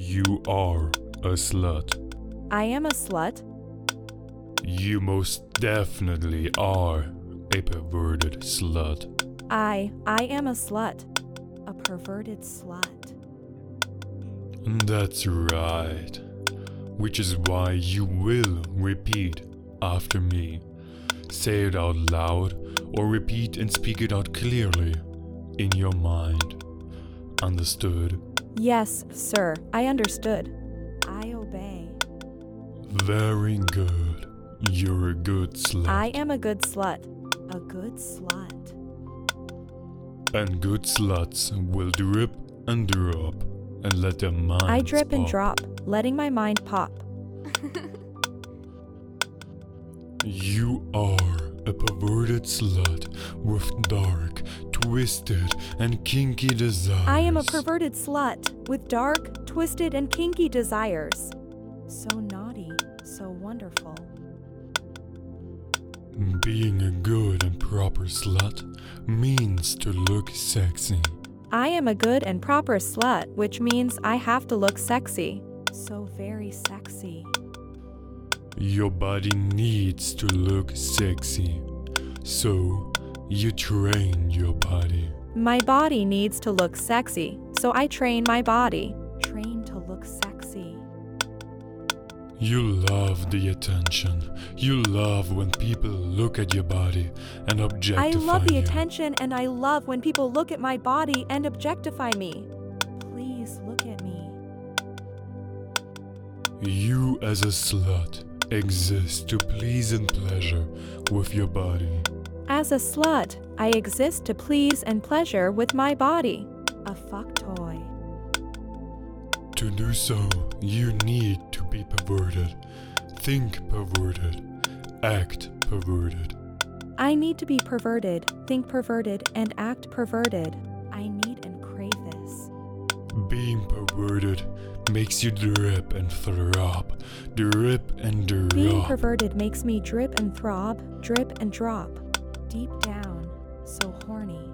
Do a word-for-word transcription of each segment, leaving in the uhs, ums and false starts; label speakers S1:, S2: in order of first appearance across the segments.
S1: You are a slut.
S2: I am a slut.
S1: You most definitely are a perverted slut.
S2: I, I am a slut. A perverted slut.
S1: That's right. Which is why you will repeat after me. Say it out loud or repeat and speak it out clearly in your mind. Understood?
S2: Yes, sir, I understood. I obey.
S1: Very good. You're a good slut.
S2: I am a good slut. A good slut.
S1: And good sluts will drip and drop and let their minds
S2: I drip and
S1: pop.
S2: drop, letting my mind pop.
S1: You are a perverted slut with dark, twisted, and kinky desires.
S2: I am a perverted slut with dark, twisted, and kinky desires. So naughty, so wonderful.
S1: Being a good and proper slut means to look sexy.
S2: I am a good and proper slut, which means I have to look sexy. So very sexy.
S1: Your body needs to look sexy, so you train your body.
S2: My body needs to look sexy, so I train my body. Train to look sexy.
S1: You love the attention. You love when people look at your body and objectify
S2: I love the
S1: you.
S2: attention and I love when people look at my body and objectify me. Please look at me.
S1: You as a slut exist to please and pleasure with your body.
S2: As a slut, I exist to please and pleasure with my body. A fuck toy.
S1: To do so, you need to be perverted, think perverted, act perverted.
S2: I need to be perverted, think perverted, and act perverted. I need and crave this.
S1: Being perverted makes you drip and throb, drip and drop.
S2: Being perverted makes me drip and throb, drip and drop. Deep down, so horny.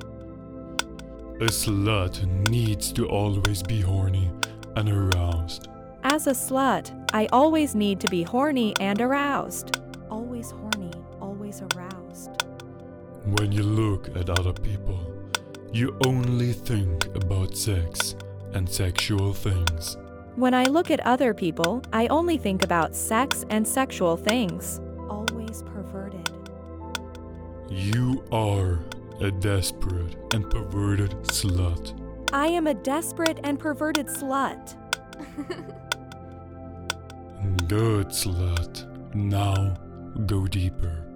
S1: A slut needs to always be horny and aroused.
S2: As a slut, I always need to be horny and aroused. Always horny, always aroused.
S1: When you look at other people, you only think about sex and sexual things.
S2: When I look at other people, I only think about sex and sexual things. Always perverted.
S1: You are a desperate and perverted slut.
S2: I am a desperate and perverted slut.
S1: Good slut. Now go deeper.